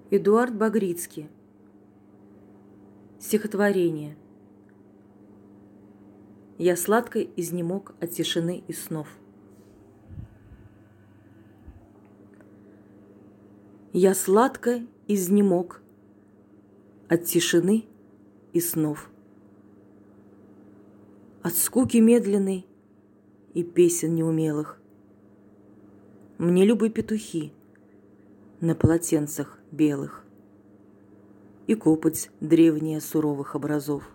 Эдуард Багрицкий. Стихотворение. Я сладко изнемог от тишины и снов. Я сладко изнемог от тишины и снов, от скуки медленной и песен неумелых. Мне любы петухи на полотенцах белых и копоть древняя суровых образов.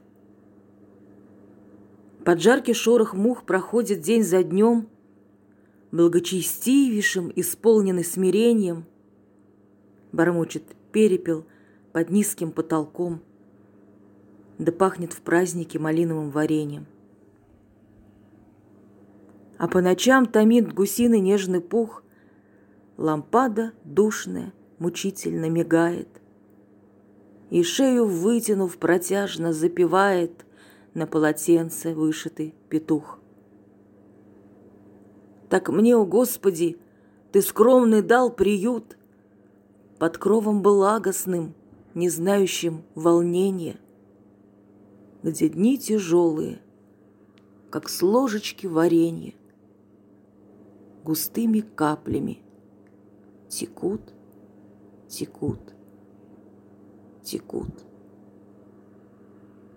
Под жаркий шорох мух проходит день за днем, благочестивейшим, исполненный смирением, бормочет перепел под низким потолком, да пахнет в празднике малиновым вареньем. А по ночам томит гусиный нежный пух, лампада душная мучительно мигает, и шею вытянув протяжно запевает на полотенце вышитый петух. Так мне, о Господи, Ты скромный дал приют под кровом благостным, не знающим волнения, где дни тяжелые, как с ложечки варенья, густыми каплями текут, текут, текут.